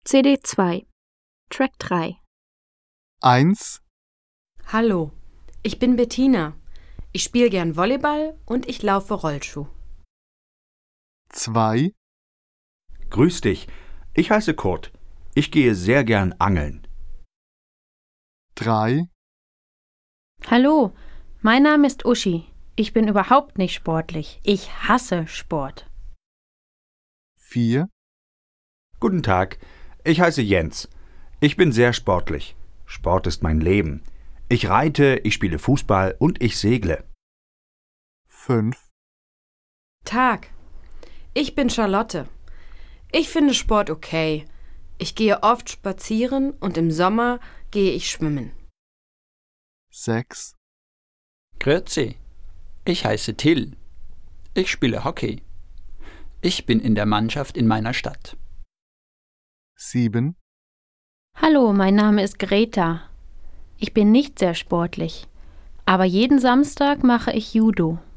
CD 2, Track 3. 1, Hallo, ich bin Bettina. Ich spiele gern Volleyball und ich laufe Rollschuh. 2, Grüß dich, ich heiße Kurt. Ich gehe sehr gern angeln. 3, Hallo, mein Name ist Uschi. Ich bin überhaupt nicht sportlich. Ich hasse Sport. 4, Guten Tag, ich heiße Jens. Ich bin sehr sportlich. Sport ist mein Leben. Ich reite, ich spiele Fußball und ich segle. 5, Tag, ich bin Charlotte. Ich finde Sport okay. Ich gehe oft spazieren und im Sommer gehe ich schwimmen. 6, Grüezi, ich heiße Till. Ich spiele Hockey. Ich bin in der Mannschaft in meiner Stadt. 7, Hallo, mein Name ist Greta. Ich bin nicht sehr sportlich, aber jeden Samstag mache ich Judo.